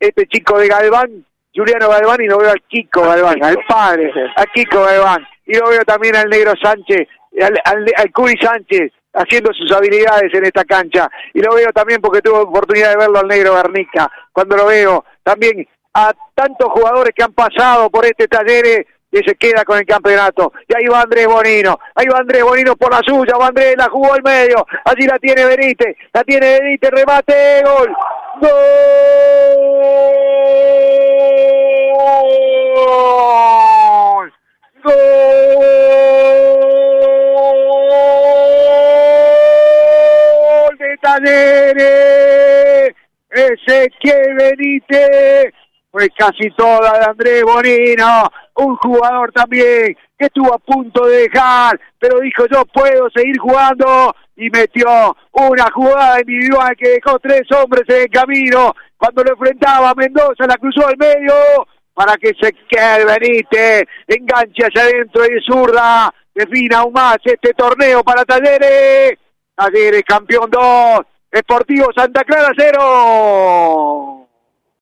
este chico de Galván, Juliano Galván, y lo veo al Kiko Galván, al padre, a Kiko Galván, y lo veo también al Negro Sánchez, al Curi Sánchez, haciendo sus habilidades en esta cancha, y lo veo también porque tuve oportunidad de verlo al Negro Garnica, cuando lo veo también a tantos jugadores que han pasado por este Talleres, que se queda con el campeonato. Y ahí va Andrés Bonino por la suya, va Andrés, la jugó al medio, allí la tiene Benítez, remate, gol, gol de Talleres, Ezequiel Benítez, fue casi toda de Andrés Bonino, un jugador también que estuvo a punto de dejar, pero dijo yo puedo seguir jugando, y metió una jugada individual que dejó 3 hombres en el camino, cuando lo enfrentaba Mendoza, la cruzó al medio, para que se quede Benítez, enganche hacia adentro y zurda, defina aún más este torneo para Talleres, Talleres campeón 2, Sportivo Santa Clara 0.